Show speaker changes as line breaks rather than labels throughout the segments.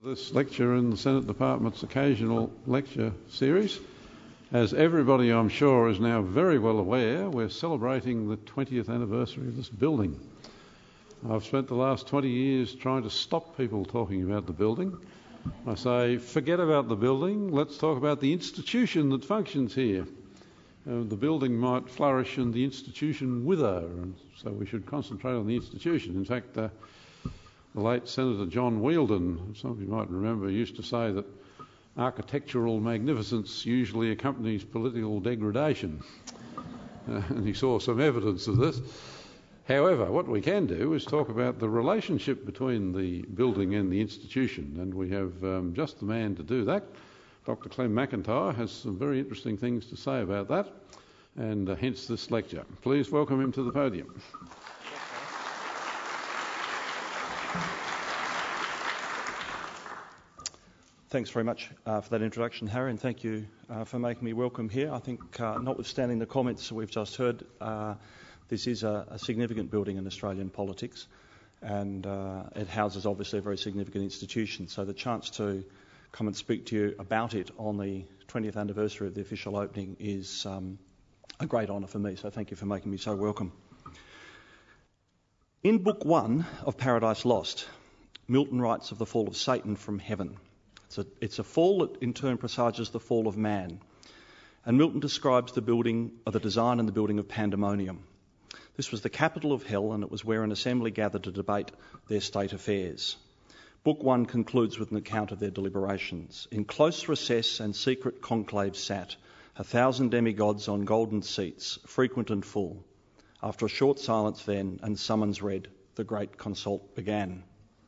This lecture in the Senate Department's occasional lecture series. As everybody, I'm sure, is now very well aware, we're celebrating the 20th anniversary of this building. I've spent the last 20 years trying to stop people talking about the building. I say, forget about the building, let's talk about the institution that functions here. The building might flourish and the institution wither, and so we should concentrate on the institution. In fact, the late Senator John Wheeldon, some of you might remember, used to say that architectural magnificence usually accompanies political degradation. And he saw some evidence of this. However, what we can do is talk about the relationship between the building and the institution, and we have just the man to do that. Dr. Clem McIntyre has some very interesting things to say about that, and hence this lecture. Please welcome him to the podium.
Thanks very much for that introduction, Harry, and thank you for making me welcome here. I think, notwithstanding the comments we've just heard, this is a significant building in Australian politics, and it houses obviously a very significant institution. So the chance to come and speak to you about it on the 20th anniversary of the official opening is a great honour for me, so thank you for making me so welcome. In Book 1 of Paradise Lost, Milton writes of the fall of Satan from heaven. It's a fall that in turn presages the fall of man. And Milton describes the design and the building of Pandemonium. This was the capital of hell, and it was where an assembly gathered to debate their state affairs. Book 1 concludes with an account of their deliberations. In close recess and secret conclave sat 1,000 demigods on golden seats, frequent and full. After a short silence then, and summons read, the great consult began.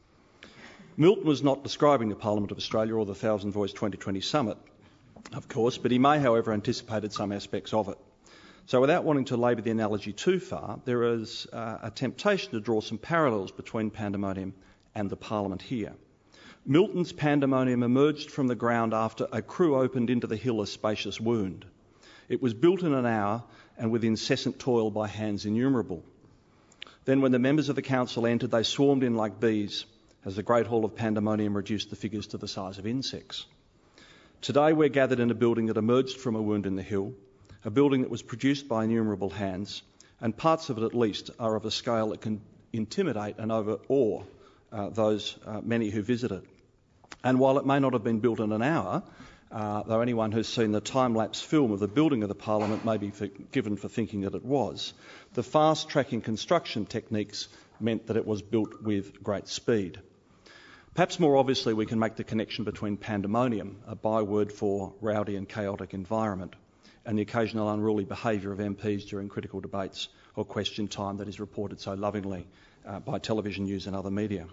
Milton was not describing the Parliament of Australia or the Thousand Voice 2020 Summit, of course, but he may, however, anticipated some aspects of it. So without wanting to labour the analogy too far, there is a temptation to draw some parallels between Pandemonium and the Parliament here. Milton's Pandemonium emerged from the ground after a crew opened into the hill a spacious wound. It was built in an hour and with incessant toil by hands innumerable. Then when the members of the council entered, they swarmed in like bees, as the great hall of Pandemonium reduced the figures to the size of insects. Today we're gathered in a building that emerged from a wound in the hill, a building that was produced by innumerable hands, and parts of it at least are of a scale that can intimidate and overawe those many who visit it. And while it may not have been built in an hour, though anyone who's seen the time-lapse film of the building of the Parliament may be forgiven for thinking that it was, the fast-tracking construction techniques meant that it was built with great speed. Perhaps more obviously we can make the connection between pandemonium, a byword for rowdy and chaotic environment, and the occasional unruly behaviour of MPs during critical debates or question time that is reported so lovingly by television news and other media.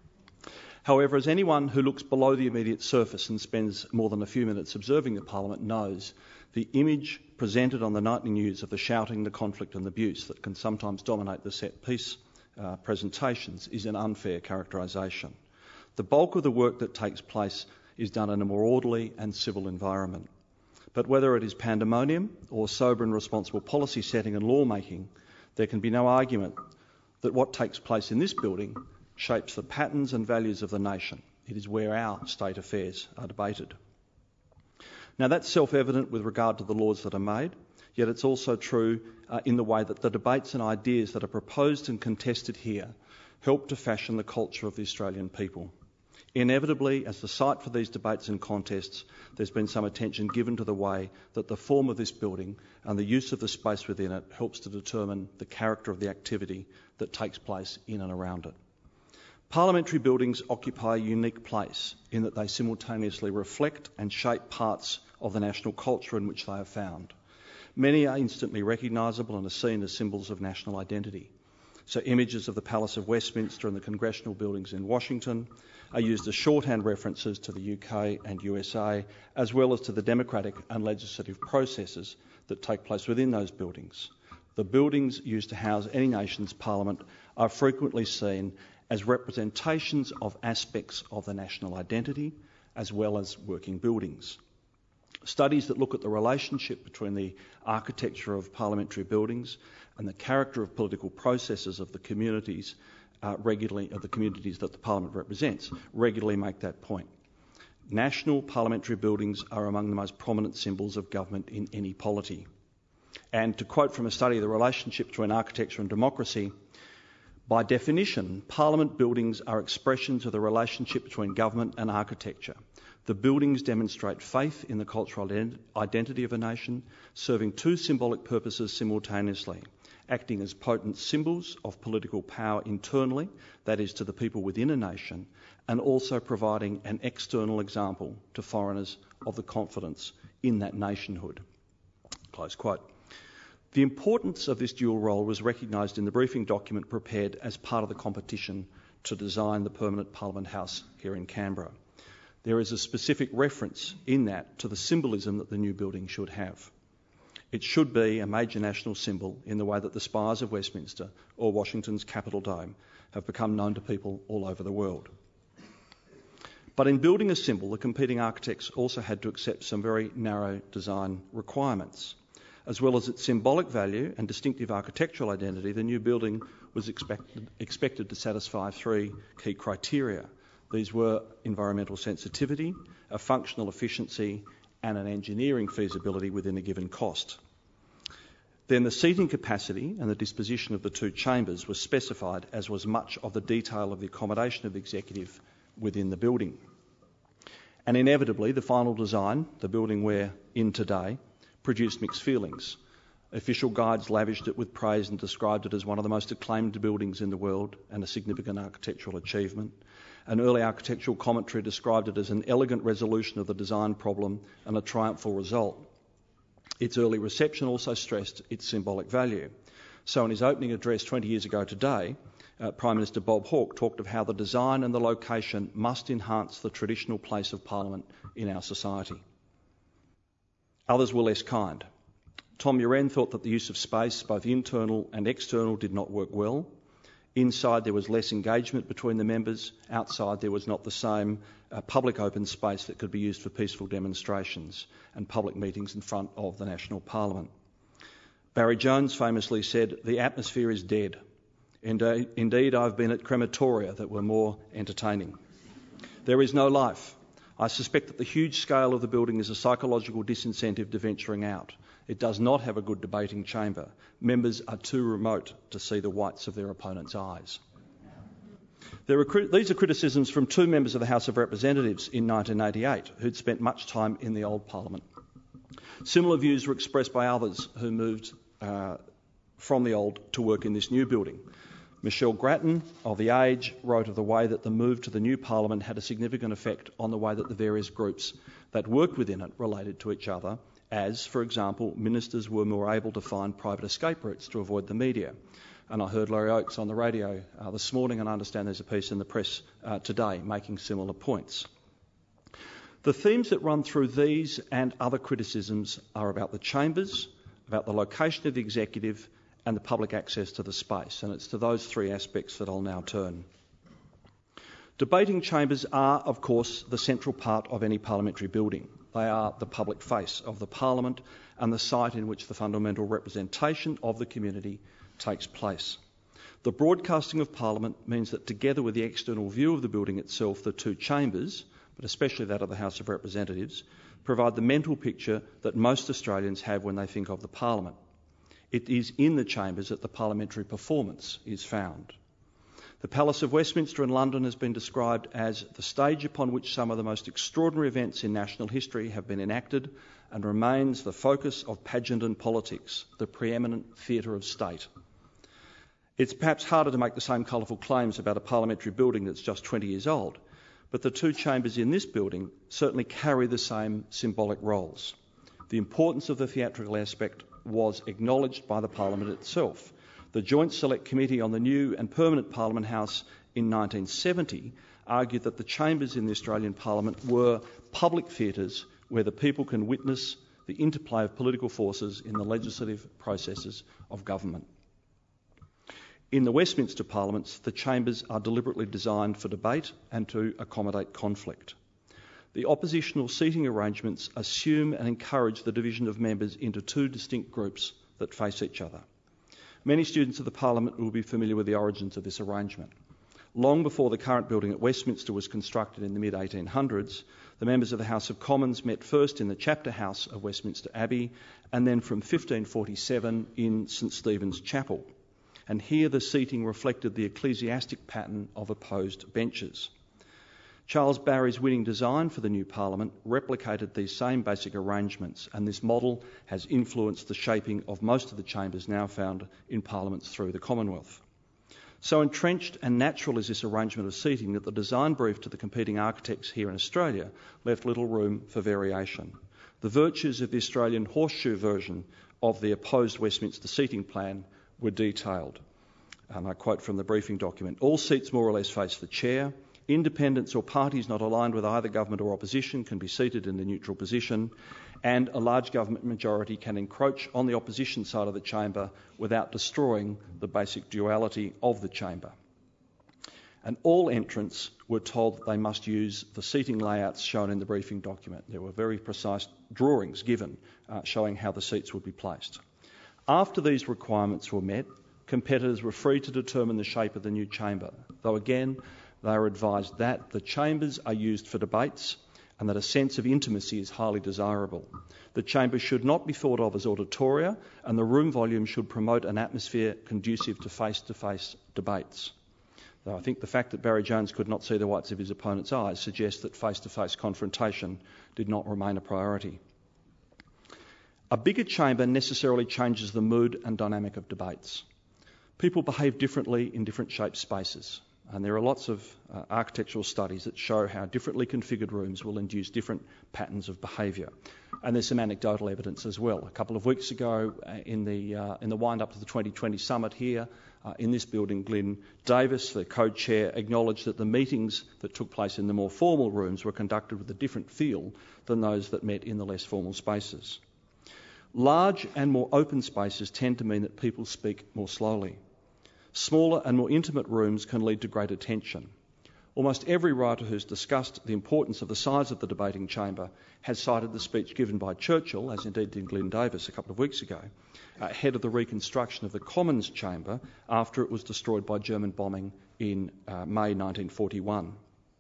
However, as anyone who looks below the immediate surface and spends more than a few minutes observing the Parliament knows, the image presented on the nightly news of the shouting, the conflict and the abuse that can sometimes dominate the set-piece presentations is an unfair characterisation. The bulk of the work that takes place is done in a more orderly and civil environment. But whether it is pandemonium or sober and responsible policy setting and lawmaking, there can be no argument that what takes place in this building shapes the patterns and values of the nation. It is where our state affairs are debated. Now that's self-evident with regard to the laws that are made, yet it's also true in the way that the debates and ideas that are proposed and contested here help to fashion the culture of the Australian people. Inevitably, as the site for these debates and contests, there's been some attention given to the way that the form of this building and the use of the space within it helps to determine the character of the activity that takes place in and around it. Parliamentary buildings occupy a unique place in that they simultaneously reflect and shape parts of the national culture in which they are found. Many are instantly recognisable and are seen as symbols of national identity. So images of the Palace of Westminster and the congressional buildings in Washington are used as shorthand references to the UK and USA, as well as to the democratic and legislative processes that take place within those buildings. The buildings used to house any nation's parliament are frequently seen as representations of aspects of the national identity, as well as working buildings. Studies that look at the relationship between the architecture of parliamentary buildings and the character of political processes of the communities regularly, of the communities that the Parliament represents, regularly make that point. National parliamentary buildings are among the most prominent symbols of government in any polity. And to quote from a study of the relationship between architecture and democracy, by definition, Parliament buildings are expressions of the relationship between government and architecture. The buildings demonstrate faith in the cultural identity of a nation, serving two symbolic purposes simultaneously, acting as potent symbols of political power internally, that is, to the people within a nation, and also providing an external example to foreigners of the confidence in that nationhood. Close quote. The importance of this dual role was recognised in the briefing document prepared as part of the competition to design the permanent Parliament House here in Canberra. There is a specific reference in that to the symbolism that the new building should have. It should be a major national symbol in the way that the spires of Westminster or Washington's Capitol Dome have become known to people all over the world. But in building a symbol, the competing architects also had to accept some very narrow design requirements. As well as its symbolic value and distinctive architectural identity, the new building was expected to satisfy three key criteria. These were environmental sensitivity, a functional efficiency, and an engineering feasibility within a given cost. Then the seating capacity and the disposition of the two chambers was specified, as was much of the detail of the accommodation of the executive within the building. And inevitably, the final design, the building we're in today, produced mixed feelings. Official guides lavished it with praise and described it as one of the most acclaimed buildings in the world and a significant architectural achievement. An early architectural commentary described it as an elegant resolution of the design problem and a triumphal result. Its early reception also stressed its symbolic value. So in his opening address 20 years ago today, Prime Minister Bob Hawke talked of how the design and the location must enhance the traditional place of Parliament in our society. Others were less kind. Tom Uren thought that the use of space, both internal and external, did not work well. Inside there was less engagement between the members. Outside there was not the same public open space that could be used for peaceful demonstrations and public meetings in front of the National Parliament. Barry Jones famously said, "The atmosphere is dead. Indeed, I've been at crematoria that were more entertaining. There is no life. I suspect that the huge scale of the building is a psychological disincentive to venturing out. It does not have a good debating chamber. Members are too remote to see the whites of their opponents' eyes." These are criticisms from two members of the House of Representatives in 1988 who'd spent much time in the old Parliament. Similar views were expressed by others who moved from the old to work in this new building. Michelle Grattan of The Age wrote of the way that the move to the new Parliament had a significant effect on the way that the various groups that worked within it related to each other, as, for example, ministers were more able to find private escape routes to avoid the media. And I heard Laurie Oakes on the radio this morning, and I understand there's a piece in the press today making similar points. The themes that run through these and other criticisms are about the chambers, about the location of the executive, and the public access to the space, and it's to those three aspects that I'll now turn. Debating chambers are, of course, the central part of any parliamentary building. They are the public face of the Parliament and the site in which the fundamental representation of the community takes place. The broadcasting of Parliament means that together with the external view of the building itself, the two chambers, but especially that of the House of Representatives, provide the mental picture that most Australians have when they think of the Parliament. It is in the chambers that the parliamentary performance is found. The Palace of Westminster in London has been described as the stage upon which some of the most extraordinary events in national history have been enacted and remains the focus of pageant and politics, the preeminent theatre of state. It's perhaps harder to make the same colourful claims about a parliamentary building that's just 20 years old, but the two chambers in this building certainly carry the same symbolic roles. The importance of the theatrical aspect was acknowledged by the Parliament itself. The Joint Select Committee on the new and permanent Parliament House in 1970 argued that the chambers in the Australian Parliament were public theatres where the people can witness the interplay of political forces in the legislative processes of government. In the Westminster Parliaments, the chambers are deliberately designed for debate and to accommodate conflict. The oppositional seating arrangements assume and encourage the division of members into two distinct groups that face each other. Many students of the Parliament will be familiar with the origins of this arrangement. Long before the current building at Westminster was constructed in the mid-1800s, the members of the House of Commons met first in the Chapter House of Westminster Abbey and then from 1547 in St Stephen's Chapel. And here the seating reflected the ecclesiastic pattern of opposed benches. Charles Barry's winning design for the new Parliament replicated these same basic arrangements, and this model has influenced the shaping of most of the chambers now found in Parliaments through the Commonwealth. So entrenched and natural is this arrangement of seating that the design brief to the competing architects here in Australia left little room for variation. The virtues of the Australian horseshoe version of the opposed Westminster seating plan were detailed. And I quote from the briefing document: all seats more or less face the chair. Independents or parties not aligned with either government or opposition can be seated in the neutral position, and a large government majority can encroach on the opposition side of the chamber without destroying the basic duality of the chamber. And all entrants were told that they must use the seating layouts shown in the briefing document. There were very precise drawings given showing how the seats would be placed. After these requirements were met, competitors were free to determine the shape of the new chamber, though again they are advised that the chambers are used for debates and that a sense of intimacy is highly desirable. The chamber should not be thought of as auditoria, and the room volume should promote an atmosphere conducive to face-to-face debates. Though I think the fact that Barry Jones could not see the whites of his opponent's eyes suggests that face-to-face confrontation did not remain a priority. A bigger chamber necessarily changes the mood and dynamic of debates. People behave differently in different shaped spaces. And there are lots of architectural studies that show how differently configured rooms will induce different patterns of behaviour. And there's some anecdotal evidence as well. A couple of weeks ago, in the wind-up to the 2020 summit here, in this building, Glyn Davis, the co-chair, acknowledged that the meetings that took place in the more formal rooms were conducted with a different feel than those that met in the less formal spaces. Large and more open spaces tend to mean that people speak more slowly. Smaller and more intimate rooms can lead to greater tension. Almost every writer who's discussed the importance of the size of the debating chamber has cited the speech given by Churchill, as indeed did Glyn Davis a couple of weeks ago, ahead of the reconstruction of the Commons chamber after it was destroyed by German bombing in May 1941.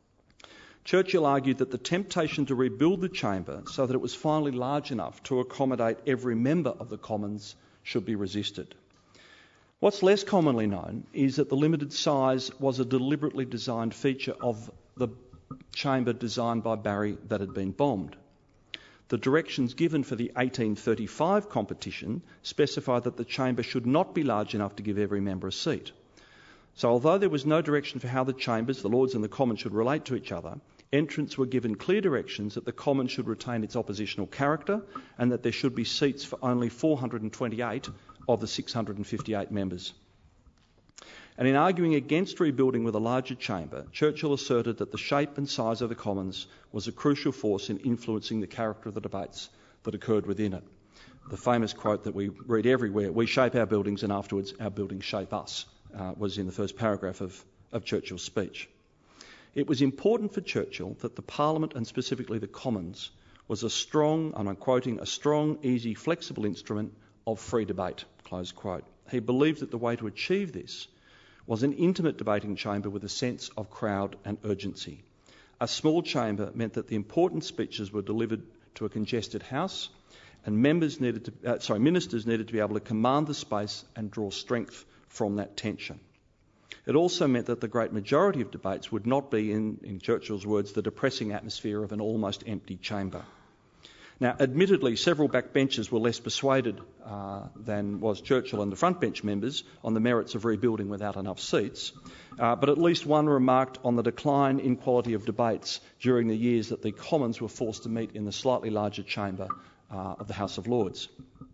Churchill argued that the temptation to rebuild the chamber so that it was finally large enough to accommodate every member of the Commons should be resisted. What's less commonly known is that the limited size was a deliberately designed feature of the chamber designed by Barry that had been bombed. The directions given for the 1835 competition specified that the chamber should not be large enough to give every member a seat. So although there was no direction for how the chambers, the Lords and the Commons, should relate to each other, entrants were given clear directions that the Commons should retain its oppositional character and that there should be seats for only 428 of the 658 members. And in arguing against rebuilding with a larger chamber, Churchill asserted that the shape and size of the Commons was a crucial force in influencing the character of the debates that occurred within it. The famous quote that we read everywhere, "We shape our buildings and afterwards our buildings shape us," was in the first paragraph of Churchill's speech. It was important for Churchill that the Parliament, and specifically the Commons, was a strong, and I'm quoting, "a strong, easy, flexible instrument of free debate," close quote. He believed that the way to achieve this was an intimate debating chamber with a sense of crowd and urgency. A small chamber meant that the important speeches were delivered to a congested house, and ministers needed to be able to command the space and draw strength from that tension. It also meant that the great majority of debates would not be, in Churchill's words, the depressing atmosphere of an almost empty chamber. Now, admittedly, several backbenchers were less persuaded than was Churchill and the frontbench members on the merits of rebuilding without enough seats, but at least one remarked on the decline in quality of debates during the years that the Commons were forced to meet in the slightly larger chamber of the House of Lords.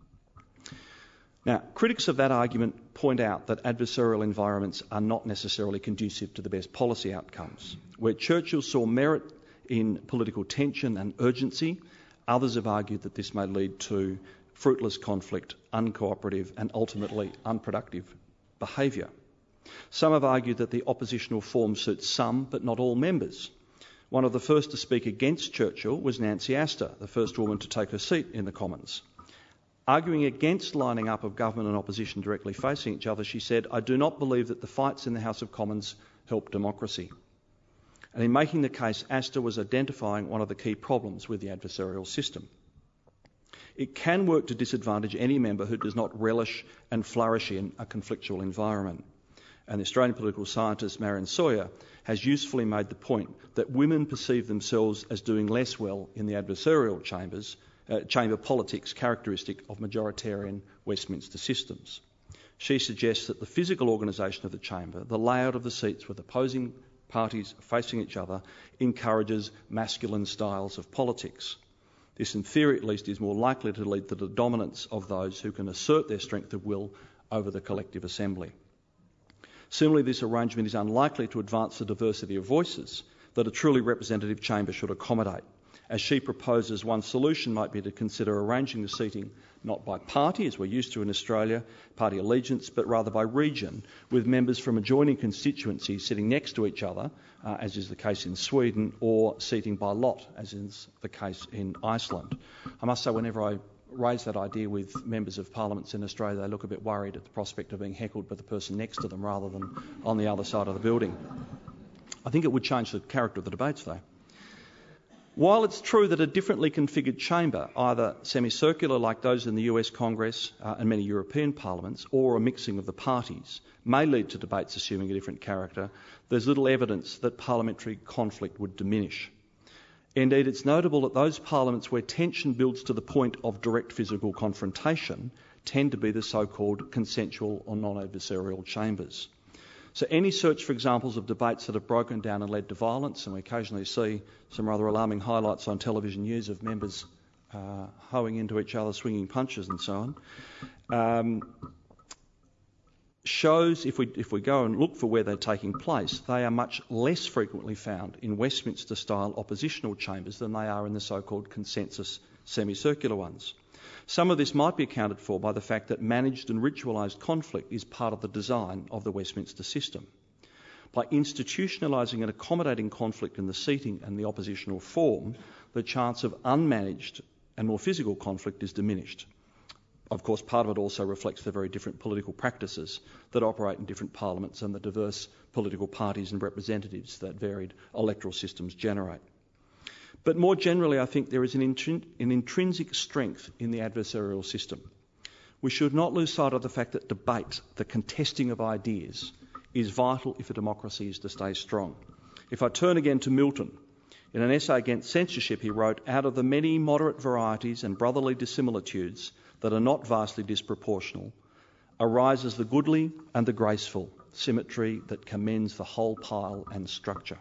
Now, critics of that argument point out that adversarial environments are not necessarily conducive to the best policy outcomes. Where Churchill saw merit in political tension and urgency, others have argued that this may lead to fruitless conflict, uncooperative and ultimately unproductive behaviour. Some have argued that the oppositional form suits some but not all members. One of the first to speak against Churchill was Nancy Astor, the first woman to take her seat in the Commons. Arguing against lining up of government and opposition directly facing each other, she said, "I do not believe that the fights in the House of Commons help democracy. And in making the case, Astor was identifying one of the key problems with the adversarial system. It can work to disadvantage any member who does not relish and flourish in a conflictual environment. And the Australian political scientist Marion Sawyer has usefully made the point that women perceive themselves as doing less well in the adversarial chamber politics characteristic of majoritarian Westminster systems. She suggests that the physical organisation of the chamber, the layout of the seats with opposing parties facing each other, encourages masculine styles of politics. This, in theory at least, is more likely to lead to the dominance of those who can assert their strength of will over the collective assembly. Similarly, this arrangement is unlikely to advance the diversity of voices that a truly representative chamber should accommodate. As she proposes, one solution might be to consider arranging the seating not by party, as we're used to in Australia, party allegiance, but rather by region, with members from adjoining constituencies sitting next to each other, as is the case in Sweden, or seating by lot, as is the case in Iceland. I must say, whenever I raise that idea with members of parliaments in Australia, they look a bit worried at the prospect of being heckled by the person next to them rather than on the other side of the building. I think it would change the character of the debates, though. While it's true that a differently configured chamber, either semicircular like those in the US Congress and many European parliaments, or a mixing of the parties, may lead to debates assuming a different character, there's little evidence that parliamentary conflict would diminish. Indeed, it's notable that those parliaments where tension builds to the point of direct physical confrontation tend to be the so-called consensual or non-adversarial chambers. So any search for examples of debates that have broken down and led to violence, and we occasionally see some rather alarming highlights on television news of members hoeing into each other, swinging punches and so on, shows, if we go and look for where they're taking place, they are much less frequently found in Westminster-style oppositional chambers than they are in the so-called consensus semicircular ones. Some of this might be accounted for by the fact that managed and ritualised conflict is part of the design of the Westminster system. By institutionalising and accommodating conflict in the seating and the oppositional form, the chance of unmanaged and more physical conflict is diminished. Of course, part of it also reflects the very different political practices that operate in different parliaments and the diverse political parties and representatives that varied electoral systems generate. But more generally, I think there is an intrinsic strength in the adversarial system. We should not lose sight of the fact that debate, the contesting of ideas, is vital if a democracy is to stay strong. If I turn again to Milton, in an essay against censorship he wrote, "Out of the many moderate varieties and brotherly dissimilitudes that are not vastly disproportional, arises the goodly and the graceful, symmetry that commends the whole pile and structure."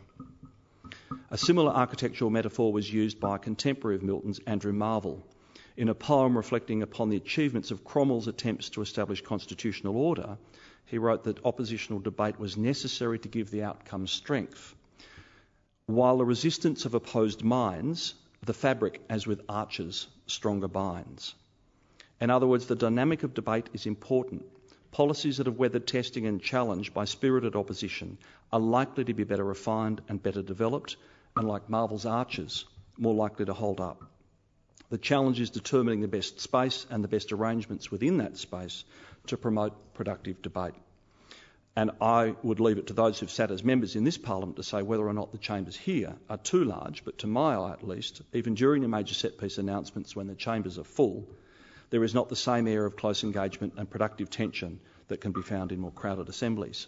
A similar architectural metaphor was used by a contemporary of Milton's, Andrew Marvell. In a poem reflecting upon the achievements of Cromwell's attempts to establish constitutional order, he wrote that oppositional debate was necessary to give the outcome strength, while the resistance of opposed minds, the fabric, as with arches, stronger binds. In other words, the dynamic of debate is important. Policies that have weathered testing and challenge by spirited opposition are likely to be better refined and better developed, and like Marvell's arches, more likely to hold up. The challenge is determining the best space and the best arrangements within that space to promote productive debate. And I would leave it to those who've sat as members in this Parliament to say whether or not the chambers here are too large, but to my eye at least, even during the major set-piece announcements when the chambers are full, there is not the same air of close engagement and productive tension that can be found in more crowded assemblies.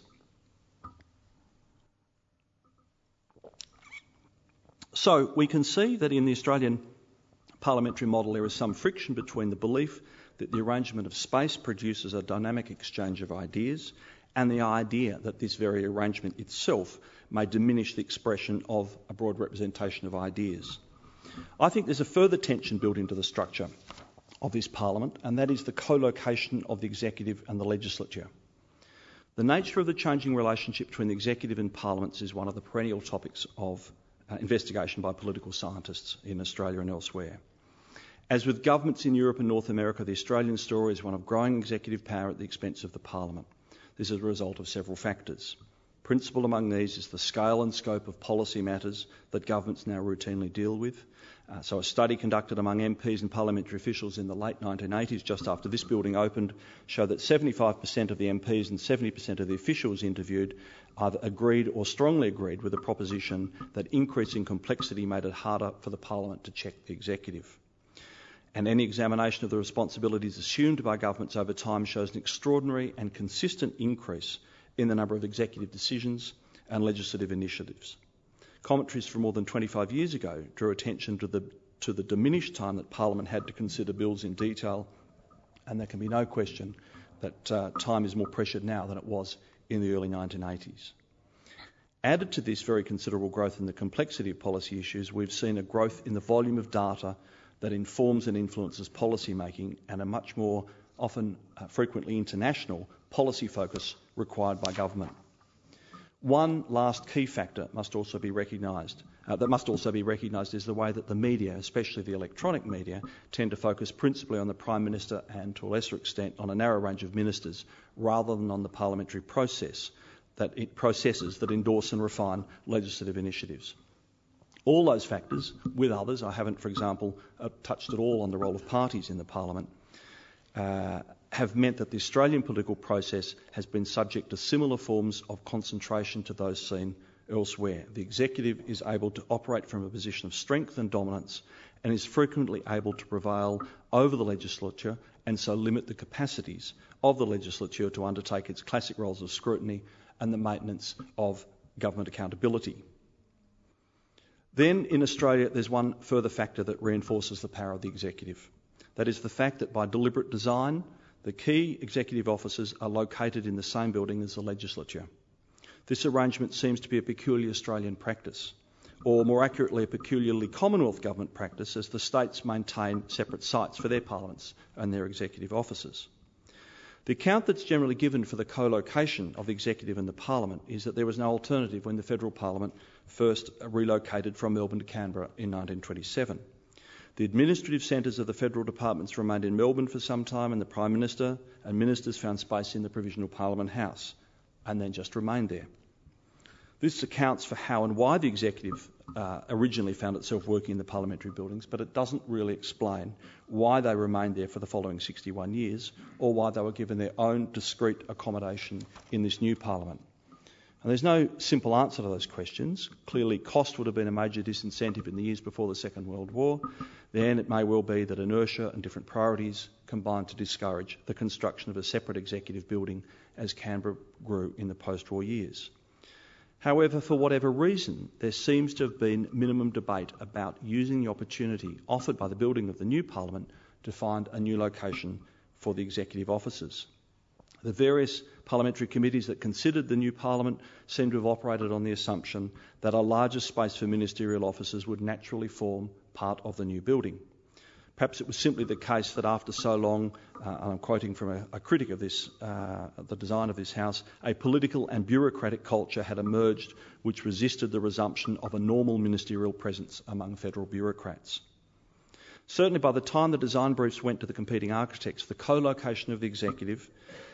So we can see that in the Australian parliamentary model there is some friction between the belief that the arrangement of space produces a dynamic exchange of ideas and the idea that this very arrangement itself may diminish the expression of a broad representation of ideas. I think there's a further tension built into the structure of this Parliament, and that is the co-location of the executive and the legislature. The nature of the changing relationship between the executive and parliaments is one of the perennial topics of investigation by political scientists in Australia and elsewhere. As with governments in Europe and North America, the Australian story is one of growing executive power at the expense of the Parliament. This is a result of several factors. Principal among these is the scale and scope of policy matters that governments now routinely deal with. So a study conducted among MPs and parliamentary officials in the late 1980s, just after this building opened, showed that 75% of the MPs and 70% of the officials interviewed either agreed or strongly agreed with the proposition that increasing complexity made it harder for the Parliament to check the executive. And any examination of the responsibilities assumed by governments over time shows an extraordinary and consistent increase in the number of executive decisions and legislative initiatives. Commentaries from more than 25 years ago drew attention to the diminished time that Parliament had to consider bills in detail, and there can be no question that time is more pressured now than it was in the early 1980s. Added to this very considerable growth in the complexity of policy issues, we've seen a growth in the volume of data that informs and influences policy making, and a much more often frequently international policy focus required by government. One last key factor must also be recognised is the way that the media, especially the electronic media, tend to focus principally on the Prime Minister and to a lesser extent on a narrow range of ministers, rather than on the parliamentary processes that endorse and refine legislative initiatives. All those factors, with others, I haven't, for example, touched at all on the role of parties in the Parliament, have meant that the Australian political process has been subject to similar forms of concentration to those seen elsewhere. The executive is able to operate from a position of strength and dominance, and is frequently able to prevail over the legislature and so limit the capacities of the legislature to undertake its classic roles of scrutiny and the maintenance of government accountability. Then in Australia there's one further factor that reinforces the power of the executive. That is the fact that by deliberate design, the key executive offices are located in the same building as the legislature. This arrangement seems to be a peculiar Australian practice, or more accurately a peculiarly Commonwealth government practice, as the states maintain separate sites for their parliaments and their executive offices. The account that's generally given for the co-location of the executive and the parliament is that there was no alternative when the federal parliament first relocated from Melbourne to Canberra in 1927. The administrative centres of the federal departments remained in Melbourne for some time, and the Prime Minister and ministers found space in the Provisional Parliament House and then just remained there. This accounts for how and why the executive originally found itself working in the parliamentary buildings, but it doesn't really explain why they remained there for the following 61 years, or why they were given their own discrete accommodation in this new parliament. And there's no simple answer to those questions. Clearly, cost would have been a major disincentive in the years before the Second World War. Then it may well be that inertia and different priorities combined to discourage the construction of a separate executive building as Canberra grew in the post-war years. However, for whatever reason, there seems to have been minimum debate about using the opportunity offered by the building of the new parliament to find a new location for the executive offices. The various parliamentary committees that considered the new parliament seem to have operated on the assumption that a larger space for ministerial offices would naturally form part of the new building. Perhaps it was simply the case that after so long, and I'm quoting from a critic of this, the design of this house, a political and bureaucratic culture had emerged which resisted the resumption of a normal ministerial presence among federal bureaucrats. Certainly by the time the design briefs went to the competing architects, the co-location of the executive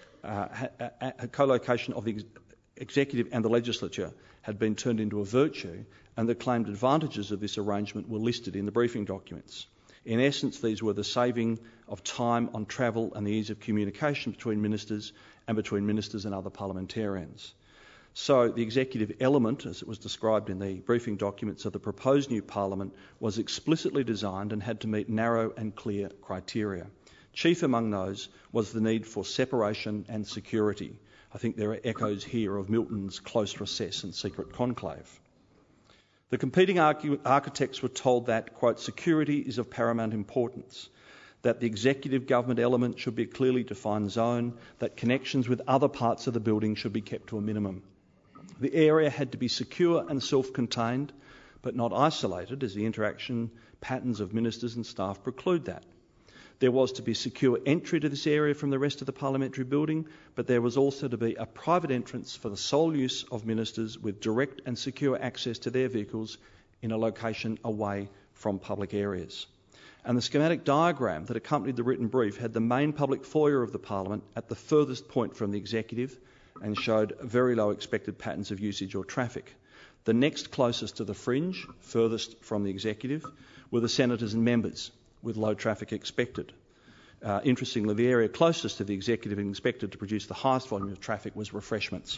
and the legislature had been turned into a virtue, and the claimed advantages of this arrangement were listed in the briefing documents. In essence, these were the saving of time on travel and the ease of communication between ministers and between ministers and other parliamentarians. So the executive element, as it was described in the briefing documents of the proposed new parliament, was explicitly designed and had to meet narrow and clear criteria. Chief among those was the need for separation and security. I think there are echoes here of Milton's close recess and secret conclave. The competing architects were told that, quote, security is of paramount importance, that the executive government element should be a clearly defined zone, that connections with other parts of the building should be kept to a minimum. The area had to be secure and self-contained, but not isolated, as the interaction patterns of ministers and staff preclude that. There was to be secure entry to this area from the rest of the parliamentary building, but there was also to be a private entrance for the sole use of ministers with direct and secure access to their vehicles in a location away from public areas. And the schematic diagram that accompanied the written brief had the main public foyer of the parliament at the furthest point from the executive and showed very low expected patterns of usage or traffic. The next closest to the fringe, furthest from the executive, were the senators and members, with low traffic expected. Interestingly, the area closest to the executive and expected to produce the highest volume of traffic was refreshments.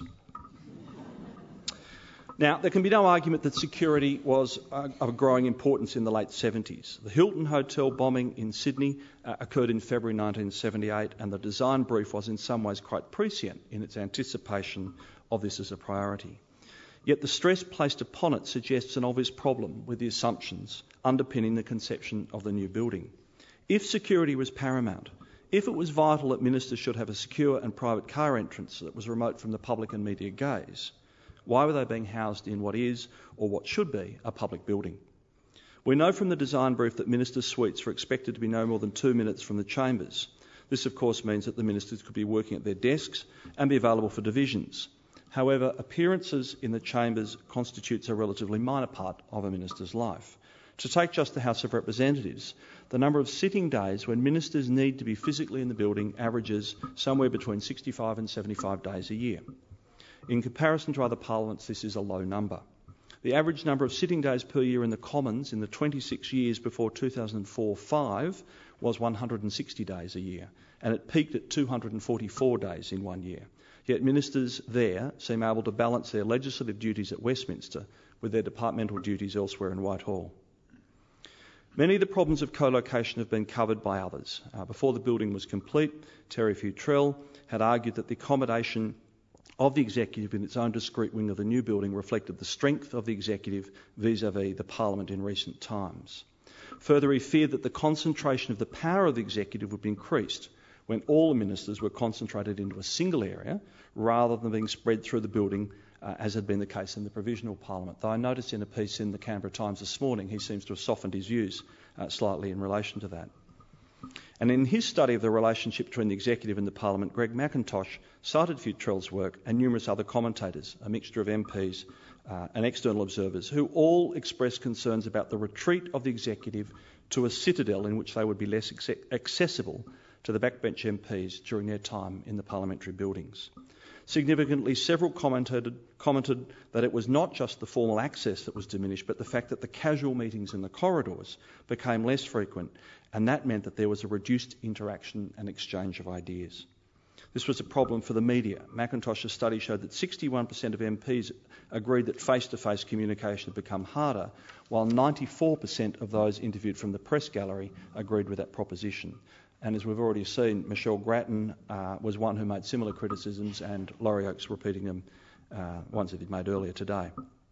Now, there can be no argument that security was of growing importance in the late 70s. The Hilton Hotel bombing in Sydney occurred in February 1978, and the design brief was in some ways quite prescient in its anticipation of this as a priority. Yet the stress placed upon it suggests an obvious problem with the assumptions underpinning the conception of the new building. If security was paramount, if it was vital that ministers should have a secure and private car entrance that was remote from the public and media gaze, why were they being housed in what is, or what should be, a public building? We know from the design brief that ministers' suites were expected to be no more than 2 minutes from the chambers. This, of course, means that the ministers could be working at their desks and be available for divisions. However, appearances in the chambers constitutes a relatively minor part of a minister's life. To take just the House of Representatives, the number of sitting days when ministers need to be physically in the building averages somewhere between 65 and 75 days a year. In comparison to other parliaments, this is a low number. The average number of sitting days per year in the Commons in the 26 years before 2004-5 was 160 days a year, and it peaked at 244 days in 1 year. Yet ministers there seem able to balance their legislative duties at Westminster with their departmental duties elsewhere in Whitehall. Many of the problems of co-location have been covered by others. Before the building was complete, Terry Futrell had argued that the accommodation of the executive in its own discrete wing of the new building reflected the strength of the executive vis-à-vis the parliament in recent times. Further, he feared that the concentration of the power of the executive would be increased when all the ministers were concentrated into a single area rather than being spread through the building as had been the case in the provisional parliament. Though I noticed in a piece in the Canberra Times this morning he seems to have softened his views slightly in relation to that. And in his study of the relationship between the executive and the parliament, Greg McIntosh cited Futrell's work and numerous other commentators, a mixture of MPs and external observers, who all expressed concerns about the retreat of the executive to a citadel in which they would be less accessible to the backbench MPs during their time in the parliamentary buildings. Significantly, several commented that it was not just the formal access that was diminished, but the fact that the casual meetings in the corridors became less frequent, and that meant that there was a reduced interaction and exchange of ideas. This was a problem for the media. McIntosh's study showed that 61% of MPs agreed that face-to-face communication had become harder, while 94% of those interviewed from the press gallery agreed with that proposition. And as we've already seen, Michelle Grattan was one who made similar criticisms, and Laurie Oakes repeating them, ones that he'd made earlier today.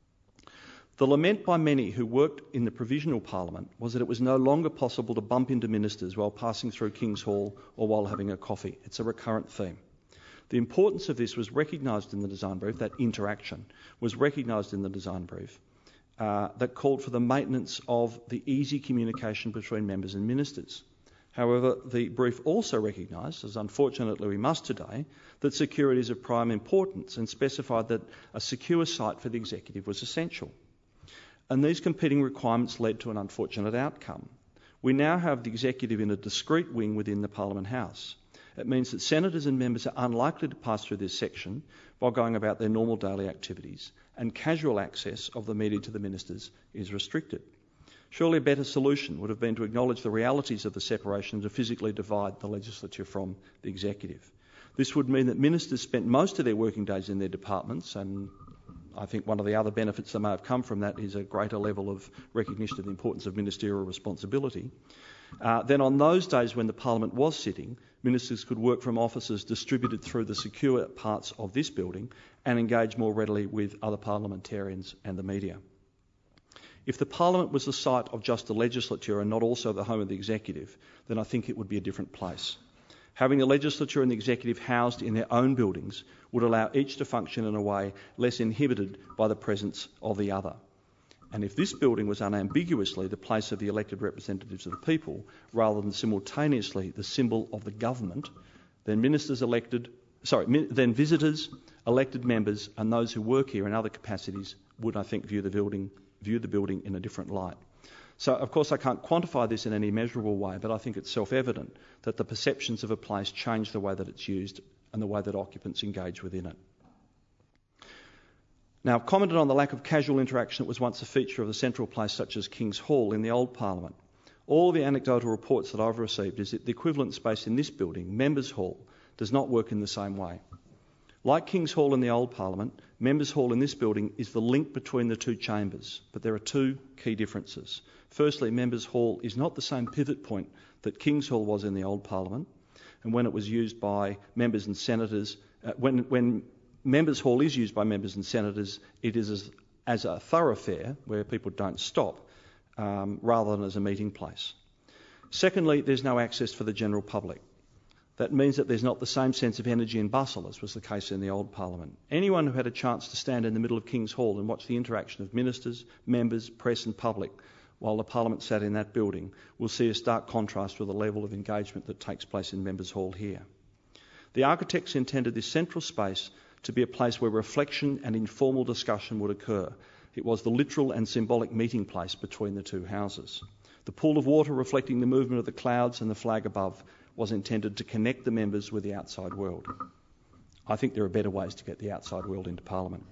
The lament by many who worked in the provisional parliament was that it was no longer possible to bump into ministers while passing through King's Hall or while having a coffee. It's a recurrent theme. The importance of this was recognised in the design brief, that interaction was recognised in the design brief, that called for the maintenance of the easy communication between members and ministers. However, the brief also recognised, as unfortunately we must today, that security is of prime importance and specified that a secure site for the executive was essential. And these competing requirements led to an unfortunate outcome. We now have the executive in a discrete wing within the Parliament House. It means that senators and members are unlikely to pass through this section while going about their normal daily activities, and casual access of the media to the ministers is restricted. Surely a better solution would have been to acknowledge the realities of the separation and to physically divide the legislature from the executive. This would mean that ministers spent most of their working days in their departments, and I think one of the other benefits that may have come from that is a greater level of recognition of the importance of ministerial responsibility. Then on those days when the Parliament was sitting, ministers could work from offices distributed through the secure parts of this building and engage more readily with other parliamentarians and the media. If the Parliament was the site of just the legislature and not also the home of the executive, then I think it would be a different place. Having the legislature and the executive housed in their own buildings would allow each to function in a way less inhibited by the presence of the other. And if this building was unambiguously the place of the elected representatives of the people, rather than simultaneously the symbol of the government, then visitors, elected members, and those who work here in other capacities would, I think, view the building in a different light. So, of course, I can't quantify this in any measurable way, but I think it's self-evident that the perceptions of a place change the way that it's used and the way that occupants engage within it. Now, I've commented on the lack of casual interaction that was once a feature of the central place such as King's Hall in the old Parliament. All the anecdotal reports that I've received is that the equivalent space in this building, Members' Hall, does not work in the same way. Like King's Hall in the old Parliament, Members' Hall in this building is the link between the two chambers, but there are two key differences. Firstly, Members' Hall is not the same pivot point that King's Hall was in the old Parliament, and when it was used by members and senators, when Members' Hall is used by members and senators, it is as a thoroughfare where people don't stop, rather than as a meeting place. Secondly, there's no access for the general public. That means that there's not the same sense of energy and bustle as was the case in the old Parliament. Anyone who had a chance to stand in the middle of King's Hall and watch the interaction of ministers, members, press and public while the Parliament sat in that building will see a stark contrast with the level of engagement that takes place in Members' Hall here. The architects intended this central space to be a place where reflection and informal discussion would occur. It was the literal and symbolic meeting place between the two houses. The pool of water reflecting the movement of the clouds and the flag above was intended to connect the members with the outside world. I think there are better ways to get the outside world into Parliament.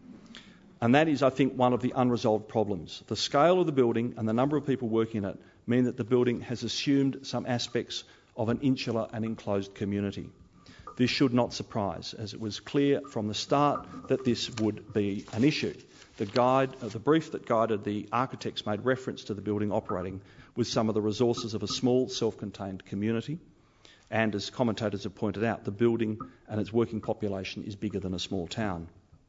And that is, I think, one of the unresolved problems. The scale of the building and the number of people working in it mean that the building has assumed some aspects of an insular and enclosed community. This should not surprise, as it was clear from the start that this would be an issue. The brief that guided the architects made reference to the building operating with some of the resources of a small, self-contained community. And as commentators have pointed out, the building and its working population is bigger than a small town.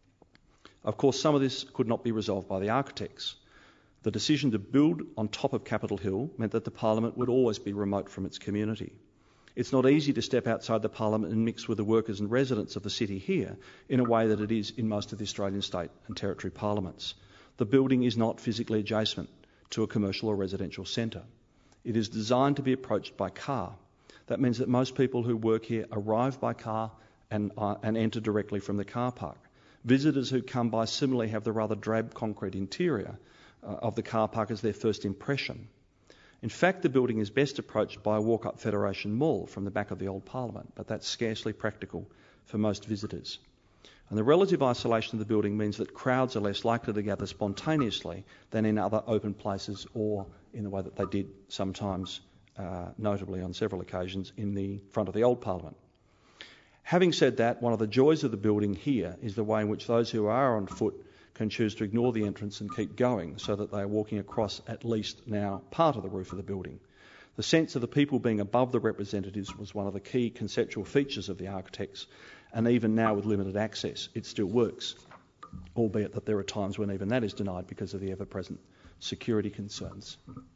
Of course, some of this could not be resolved by the architects. The decision to build on top of Capitol Hill meant that the Parliament would always be remote from its community. It's not easy to step outside the Parliament and mix with the workers and residents of the city here in a way that it is in most of the Australian state and territory parliaments. The building is not physically adjacent to a commercial or residential centre. It is designed to be approached by car. That means that most people who work here arrive by car and enter directly from the car park. Visitors who come by similarly have the rather drab concrete interior of the car park as their first impression. In fact, the building is best approached by a walk up Federation Mall from the back of the old Parliament, but that's scarcely practical for most visitors. And the relative isolation of the building means that crowds are less likely to gather spontaneously than in other open places or in the way that they did sometimes, notably on several occasions, in the front of the old Parliament. Having said that, one of the joys of the building here is the way in which those who are on foot can choose to ignore the entrance and keep going so that they are walking across at least now part of the roof of the building. The sense of the people being above the representatives was one of the key conceptual features of the architects, and even now with limited access, it still works, albeit that there are times when even that is denied because of the ever-present security concerns.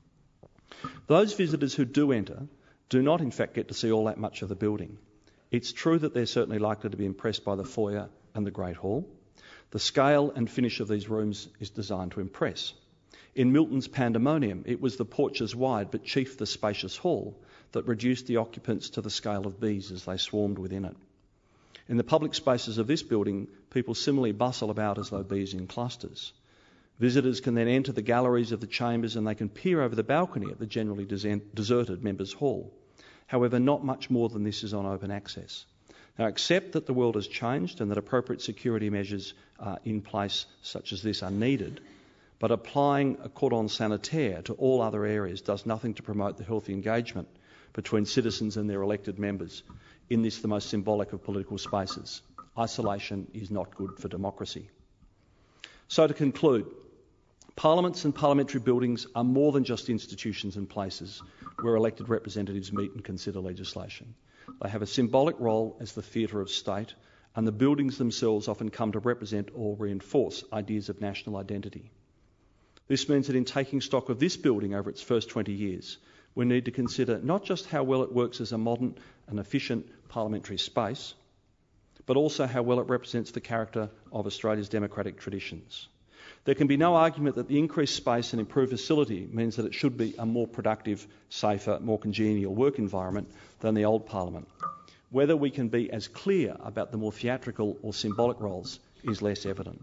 Those visitors who do enter do not in fact get to see all that much of the building. It's true that they're certainly likely to be impressed by the foyer and the Great Hall. The scale and finish of these rooms is designed to impress. In Milton's Pandemonium, it was the porches wide but chief the spacious hall that reduced the occupants to the scale of bees as they swarmed within it. In the public spaces of this building, people similarly bustle about as though bees in clusters. Visitors can then enter the galleries of the chambers and they can peer over the balcony at the generally deserted Members' Hall. However, not much more than this is on open access. Now, accept that the world has changed and that appropriate security measures in place such as this are needed, but applying a cordon sanitaire to all other areas does nothing to promote the healthy engagement between citizens and their elected members in this, the most symbolic of political spaces. Isolation is not good for democracy. So to conclude, parliaments and parliamentary buildings are more than just institutions and places where elected representatives meet and consider legislation. They have a symbolic role as the theatre of state, and the buildings themselves often come to represent or reinforce ideas of national identity. This means that in taking stock of this building over its first 20 years, we need to consider not just how well it works as a modern and efficient parliamentary space, but also how well it represents the character of Australia's democratic traditions. There can be no argument that the increased space and improved facility means that it should be a more productive, safer, more congenial work environment than the old Parliament. Whether we can be as clear about the more theatrical or symbolic roles is less evident.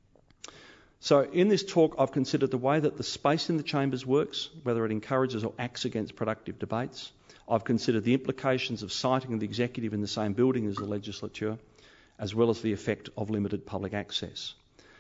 So in this talk, I've considered the way that the space in the chambers works, whether it encourages or acts against productive debates. I've considered the implications of siting the executive in the same building as the legislature, as well as the effect of limited public access.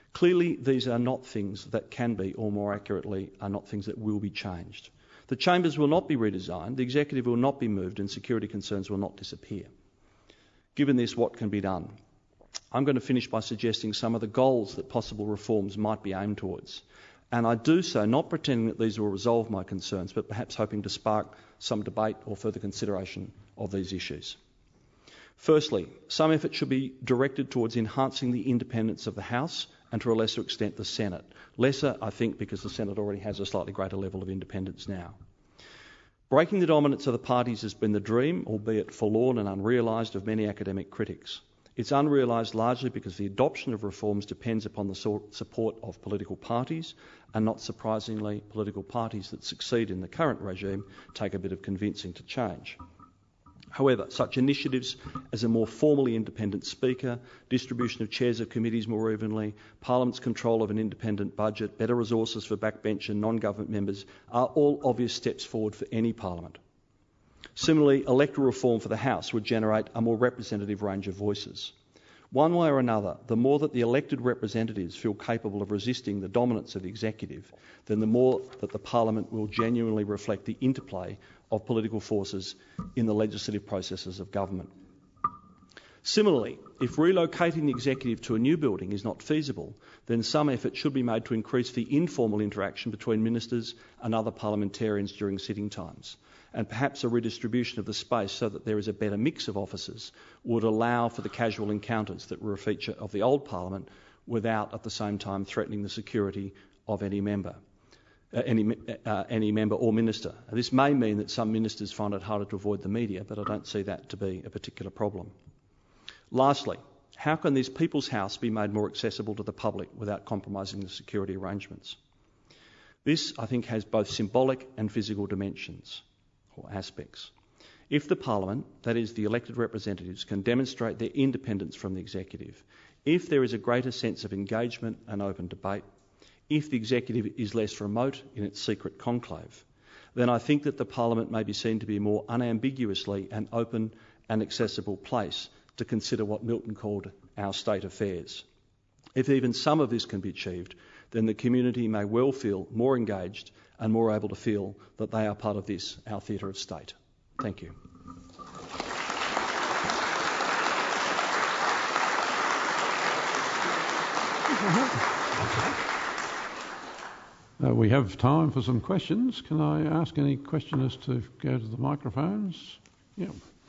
Clearly, these are not things that can be, or more accurately, are not things that will be changed. The chambers will not be redesigned, the executive will not be moved, and security concerns will not disappear. Given this, what can be done? I'm going to finish by suggesting some of the goals that possible reforms might be aimed towards. And I do so not pretending that these will resolve my concerns, but perhaps hoping to spark some debate or further consideration of these issues. Firstly, some effort should be directed towards enhancing the independence of the House and to a lesser extent the Senate. Lesser, I think, because the Senate already has a slightly greater level of independence now. Breaking the dominance of the parties has been the dream, albeit forlorn and unrealised, of many academic critics. It's unrealised largely because the adoption of reforms depends upon the support of political parties, and not surprisingly, political parties that succeed in the current regime take a bit of convincing to change. However, such initiatives as a more formally independent Speaker, distribution of chairs of committees more evenly, Parliament's control of an independent budget, better resources for backbench and non-government members are all obvious steps forward for any Parliament. Similarly, electoral reform for the House would generate a more representative range of voices. One way or another, the more that the elected representatives feel capable of resisting the dominance of the executive, then the more that the Parliament will genuinely reflect the interplay of political forces in the legislative processes of government. Similarly, if relocating the executive to a new building is not feasible, then some effort should be made to increase the informal interaction between ministers and other parliamentarians during sitting times. And perhaps a redistribution of the space so that there is a better mix of offices would allow for the casual encounters that were a feature of the old Parliament without at the same time threatening the security of any member. Any member or minister. This may mean that some ministers find it harder to avoid the media, but I don't see that to be a particular problem. Lastly, how can this People's House be made more accessible to the public without compromising the security arrangements? This, I think, has both symbolic and physical dimensions or aspects. If the Parliament, that is the elected representatives, can demonstrate their independence from the executive, if there is a greater sense of engagement and open debate, if the executive is less remote in its secret conclave, then I think that the Parliament may be seen to be a more unambiguously an open and accessible place to consider what Milton called our state affairs. If even some of this can be achieved, then the community may well feel more engaged and more able to feel that they are part of this, our theatre of state. Thank you.
We have time for some questions. Can I ask any questioners to go to the microphones? Yeah.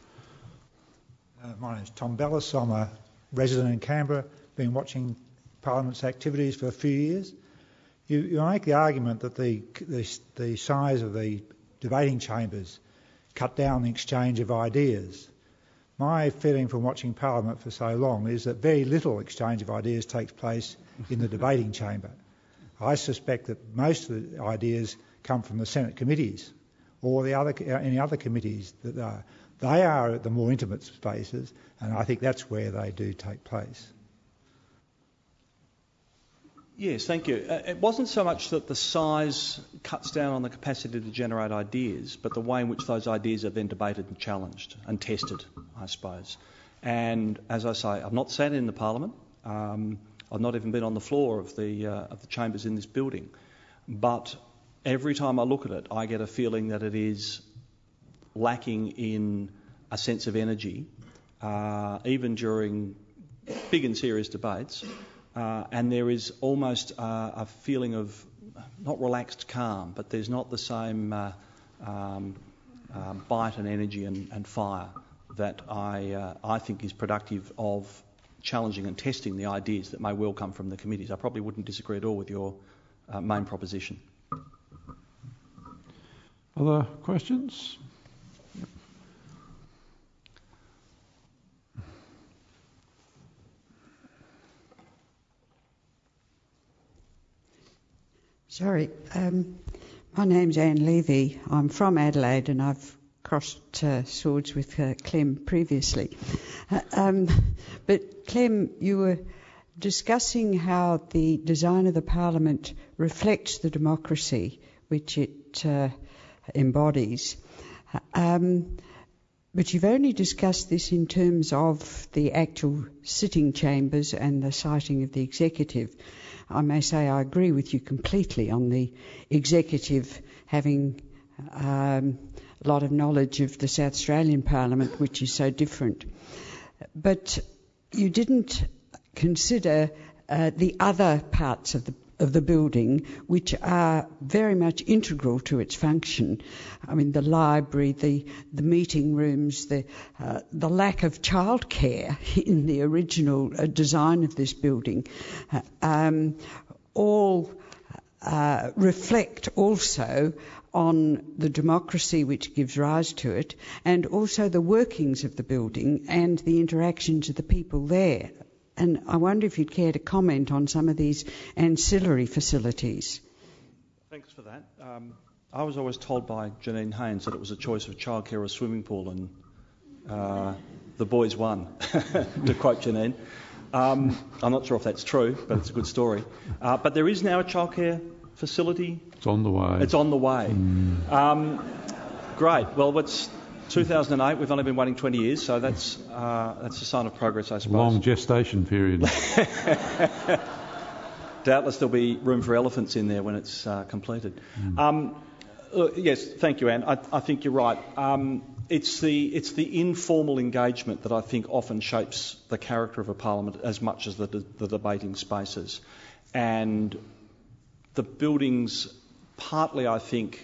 My name is Tom Bellis. I'm a resident in Canberra, been watching Parliament's activities for a few years. You make the argument that the size of the debating chambers cut down the exchange of ideas. My feeling from watching Parliament for so long is that very little exchange of ideas takes place in the debating chamber. I suspect that most of the ideas come from the Senate committees or any other committees that they are the more intimate spaces, and I think that's where they do take place.
Yes, thank you. It wasn't so much that the size cuts down on the capacity to generate ideas, but the way in which those ideas are then debated and challenged and tested, I suppose. And as I say, I've not sat in the Parliament. I've not even been on the floor of the chambers in this building. But every time I look at it, I get a feeling that it is lacking in a sense of energy, even during big and serious debates. And there is almost a feeling of not relaxed calm, but there's not the same bite and energy and fire that I think is productive of challenging and testing the ideas that may well come from the committees. I probably wouldn't disagree at all with your main proposition.
Other questions?
Sorry, my name's Anne Levy. I'm from Adelaide and I've crossed swords with Clem previously. But Clem, you were discussing how the design of the Parliament reflects the democracy which it embodies. But you've only discussed this in terms of the actual sitting chambers and the siting of the executive. I may say I agree with you completely on the executive having a lot of knowledge of the South Australian Parliament, which is so different. But you didn't consider the other parts of the building, which are very much integral to its function. I mean, the library, the meeting rooms, the lack of childcare in the original design of this building, all reflect also on the democracy which gives rise to it, and also the workings of the building and the interactions of the people there. And I wonder if you'd care to comment on some of these ancillary facilities.
Thanks for that. I was always told by Janine Haynes that it was a choice of childcare or a swimming pool, and the boys won, to quote Janine. I'm not sure if that's true, but it's a good story. But there is now a childcare facility.
It's on the way.
It's on the way. Great. Well, it's 2008. We've only been waiting 20 years, so that's a sign of progress, I suppose.
Long gestation period.
Doubtless there'll be room for elephants in there when it's completed. Yes, thank you, Anne. I think you're right. It's the informal engagement that I think often shapes the character of a parliament as much as the debating spaces. And the buildings, partly, I think,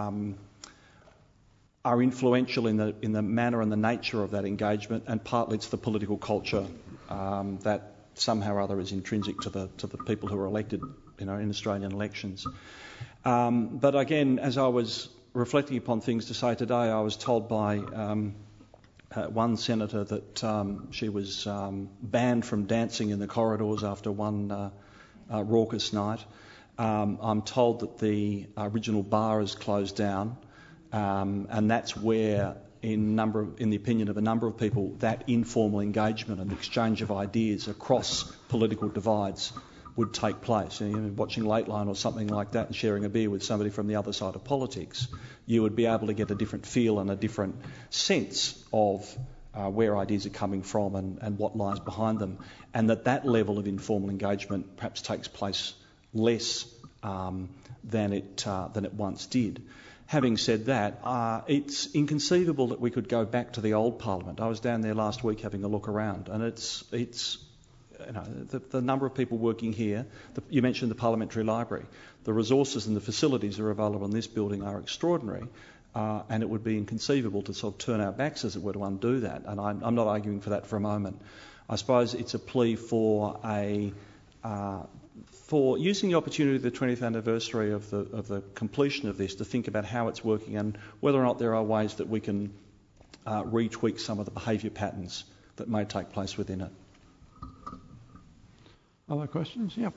are influential in the manner and the nature of that engagement, and partly it's the political culture that somehow or other is intrinsic to the people who are elected, in Australian elections. But again, as I was reflecting upon things to say today, I was told by one senator that she was banned from dancing in the corridors after one raucous night. I'm told that the original bar is closed down, and that's where, in the opinion of a number of people, that informal engagement and exchange of ideas across political divides would take place. Watching Lateline or something like that and sharing a beer with somebody from the other side of politics, you would be able to get a different feel and a different sense of where ideas are coming from and what lies behind them, and that level of informal engagement perhaps takes place less than it once did. Having said that, it's inconceivable that we could go back to the old Parliament. I was down there last week having a look around, and it's the number of people working here. You mentioned the Parliamentary Library. The resources and the facilities that are available in this building are extraordinary, and it would be inconceivable to sort of turn our backs, as it were, to undo that. And I'm not arguing for that for a moment. I suppose it's a plea for using the opportunity of the 20th anniversary of the completion of this to think about how it's working and whether or not there are ways that we can retweak some of the behaviour patterns that may take place within it.
Other questions? Yep.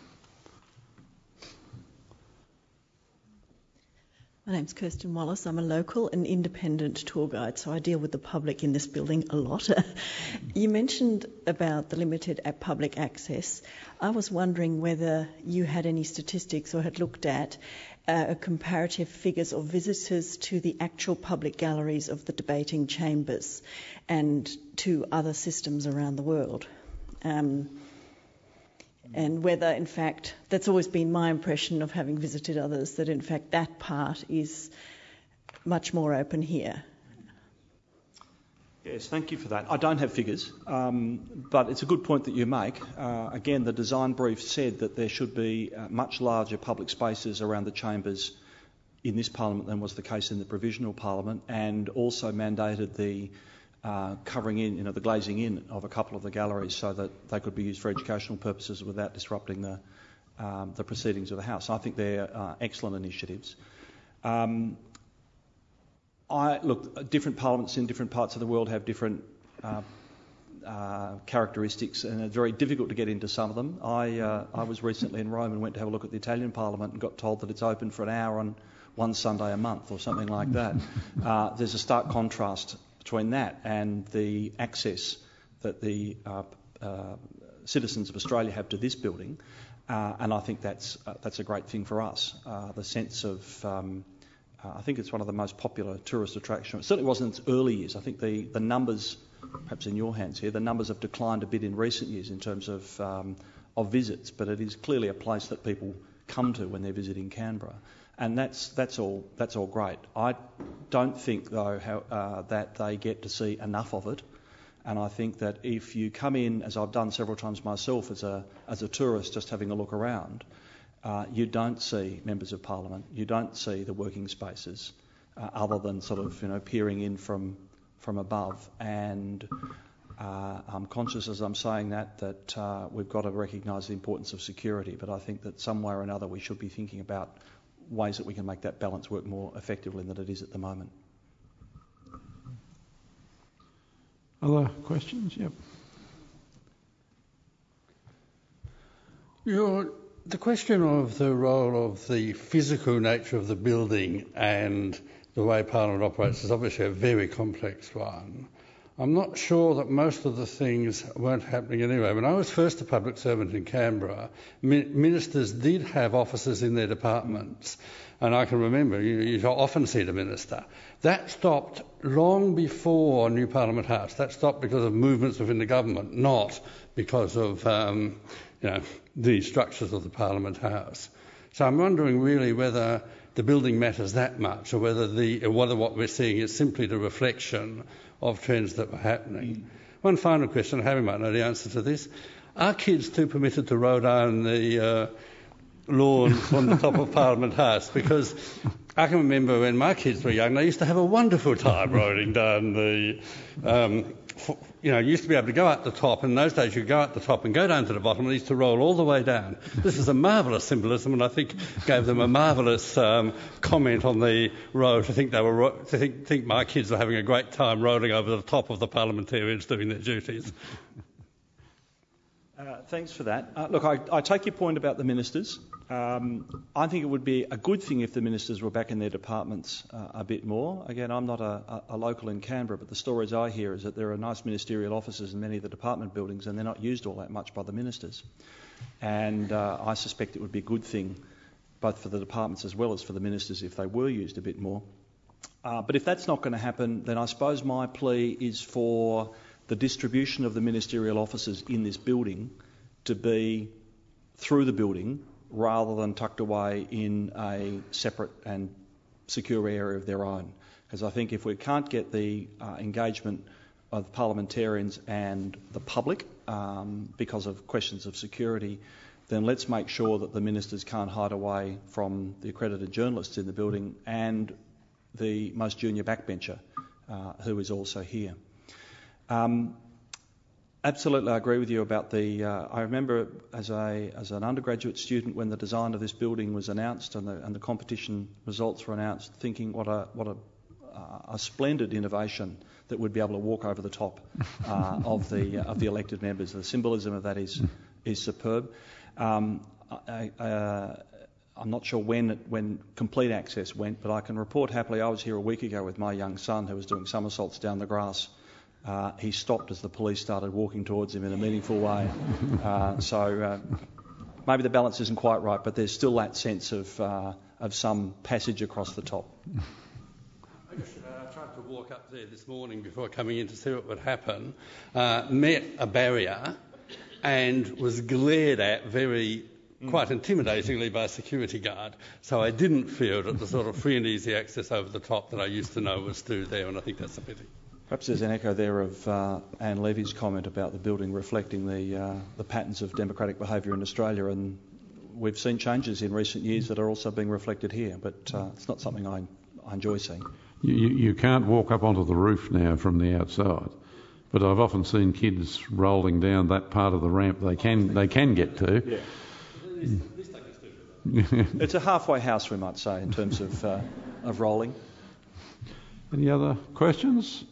My name's Kirsten Wallace. I'm a local and independent tour guide, so I deal with the public in this building a lot. You mentioned about the limited public access. I was wondering whether you had any statistics or had looked at comparative figures of visitors to the actual public galleries of the debating chambers and to other systems around the world. And whether, in fact, that's always been my impression of having visited others, that in fact that part is much more open here.
Yes, thank you for that. I don't have figures, but it's a good point that you make. Again, the design brief said that there should be much larger public spaces around the chambers in this Parliament than was the case in the Provisional Parliament, and also mandated the covering in, the glazing in of a couple of the galleries so that they could be used for educational purposes without disrupting the proceedings of the House. I think they're excellent initiatives. Different parliaments in different parts of the world have different characteristics, and it's very difficult to get into some of them. I was recently in Rome and went to have a look at the Italian Parliament and got told that it's open for an hour on one Sunday a month or something like that. There's a stark contrast between that and the access that the citizens of Australia have to this building, and I think that's a great thing for us. The sense of I think it's one of the most popular tourist attractions. It certainly was in its early years. I think the numbers, perhaps in your hands here, the numbers have declined a bit in recent years in terms of visits, but it is clearly a place that people come to when they're visiting Canberra. And that's all great. I don't think, though, that they get to see enough of it. And I think that if you come in, as I've done several times myself, as a tourist just having a look around, you don't see members of Parliament, you don't see the working spaces, other than sort of peering in from above. And I'm conscious as I'm saying that we've got to recognise the importance of security, but I think that some way or another we should be thinking about ways that we can make that balance work more effectively than it is at the moment.
Other questions? Yep.
The question of the role of the physical nature of the building and the way Parliament operates is obviously a very complex one. I'm not sure that most of the things weren't happening anyway. When I was first a public servant in Canberra, ministers did have offices in their departments. And I can remember, you often see the minister. That stopped long before New Parliament House. That stopped because of movements within the government, not because of the structures of the Parliament House. So I'm wondering really whether the building matters that much, or whether what we're seeing is simply the reflection of trends that were happening. One final question, Harry might know the answer to this. Are kids too permitted to roll down the lawn on the top of Parliament House? Because I can remember when my kids were young, they used to have a wonderful time rolling down the... you used to be able to go up the top, and in those days you'd go up the top and go down to the bottom, and they used to roll all the way down. This is a marvellous symbolism, and I think gave them a marvellous comment on the road to think my kids were having a great time rolling over the top of the parliamentarians doing their duties.
Thanks for that. Look, I take your point about the ministers. I think it would be a good thing if the ministers were back in their departments a bit more. Again, I'm not a local in Canberra, but the stories I hear is that there are nice ministerial offices in many of the department buildings, and they're not used all that much by the ministers. And I suspect it would be a good thing both for the departments as well as for the ministers if they were used a bit more. But if that's not going to happen, then I suppose my plea is for the distribution of the ministerial offices in this building to be through the building rather than tucked away in a separate and secure area of their own. Because I think if we can't get the engagement of parliamentarians and the public because of questions of security, then let's make sure that the ministers can't hide away from the accredited journalists in the building and the most junior backbencher who is also here. Absolutely, I agree with you about the... I remember as an undergraduate student when the design of this building was announced and the competition results were announced, thinking what a splendid innovation that would be able to walk over the top of the elected members. The symbolism of that is superb. I'm not sure when complete access went, but I can report happily I was here a week ago with my young son who was doing somersaults down the grass. He stopped as the police started walking towards him in a meaningful way. So maybe the balance isn't quite right, but there's still that sense of some passage across the top.
I tried to walk up there this morning before coming in to see what would happen, met a barrier and was glared at quite intimidatingly by a security guard. So I didn't feel that the sort of free and easy access over the top that I used to know was still there, and I think that's a pity.
Perhaps there's an echo there of Anne Levy's comment about the building reflecting the patterns of democratic behaviour in Australia, and we've seen changes in recent years that are also being reflected here, but it's not something I enjoy seeing.
You can't walk up onto the roof now from the outside, but I've often seen kids rolling down that part of the ramp they can get to.
Yeah. It's a halfway house, we might say, in terms of rolling.
Any other questions?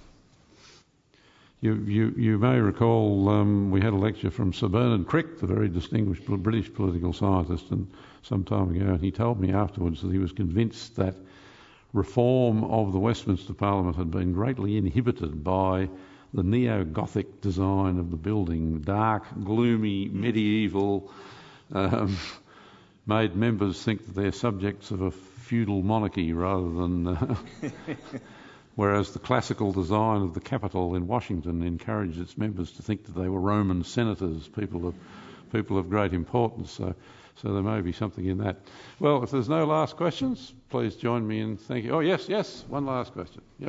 You may recall we had a lecture from Sir Bernard Crick, the very distinguished British political scientist, and some time ago, and he told me afterwards that he was convinced that reform of the Westminster Parliament had been greatly inhibited by the neo-Gothic design of the building, dark, gloomy, medieval, made members think that they're subjects of a feudal monarchy rather than... whereas the classical design of the Capitol in Washington encouraged its members to think that they were Roman senators, people of people of great importance. So there may be something in that. Well, if there's no last questions, please join me in thanking... Oh, yes, one last question. Yep.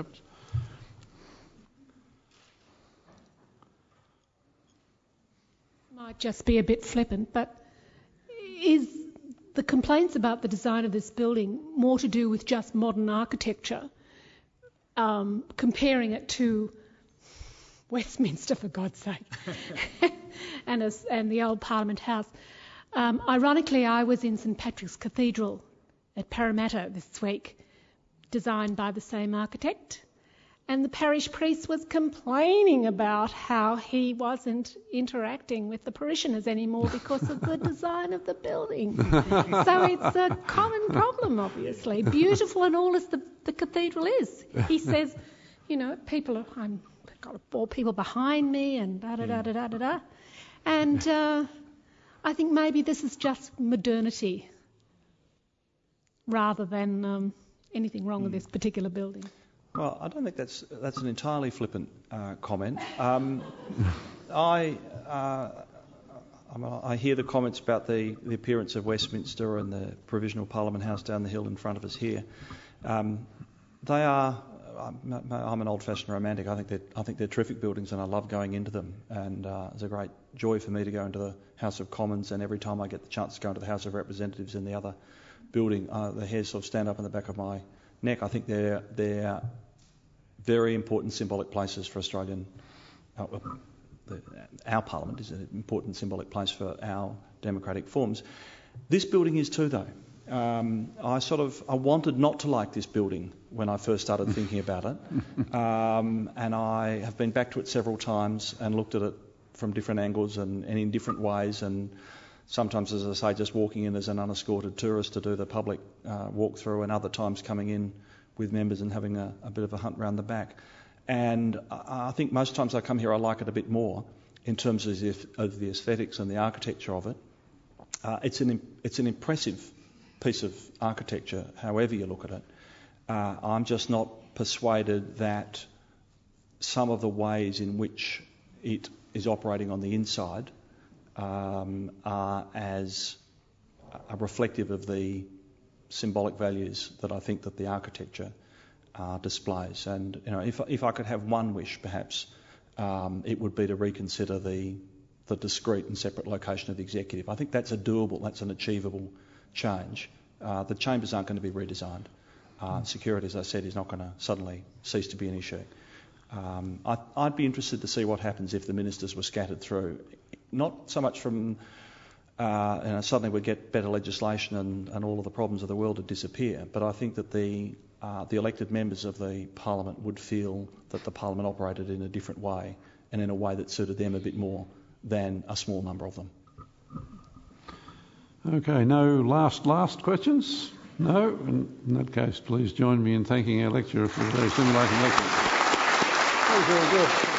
Might just be a bit flippant, but is the complaints about the design of this building more to do with just modern architecture, comparing it to Westminster, for God's sake, and the old Parliament House? Ironically, I was in St Patrick's Cathedral at Parramatta this week, designed by the same architect, and the parish priest was complaining about how he wasn't interacting with the parishioners anymore because of the design of the building. So it's a common problem, obviously. Beautiful and all as the cathedral is. He says, I've got 4 people behind me and da-da-da-da-da-da. And I think maybe this is just modernity rather than anything wrong with this particular building.
Well, I don't think that's an entirely flippant comment. I hear the comments about the appearance of Westminster and the Provisional Parliament House down the hill in front of us here. They are. I'm an old-fashioned romantic. I think they're terrific buildings, and I love going into them. And it's a great joy for me to go into the House of Commons. And every time I get the chance to go into the House of Representatives in the other building, the hairs sort of stand up on the back of my neck. I think they're very important symbolic places for Australian. Our Parliament is an important symbolic place for our democratic forms. This building is too, though. I wanted not to like this building when I first started thinking about it, and I have been back to it several times and looked at it from different angles and in different ways, and sometimes, as I say, just walking in as an unescorted tourist to do the public walkthrough, and other times coming in with members and having a bit of a hunt round the back. And I think most times I come here I like it a bit more in terms of the aesthetics and the architecture of it. It's an impressive piece of architecture, however you look at it. I'm just not persuaded that some of the ways in which it is operating on the inside are as reflective of the symbolic values that I think that the architecture displays. And if I could have one wish, perhaps it would be to reconsider the discrete and separate location of the executive. I think that's that's an achievable change. The chambers aren't going to be redesigned. Security, as I said, is not going to suddenly cease to be an issue. I'd be interested to see what happens if the ministers were scattered through. Not so much from suddenly we'd get better legislation and all of the problems of the world would disappear, but I think that the elected members of the Parliament would feel that the Parliament operated in a different way and in a way that suited them a bit more than a small number of them. Okay, no last questions? No? In that case, please join me in thanking our lecturer for a very stimulating lecture. That was very good.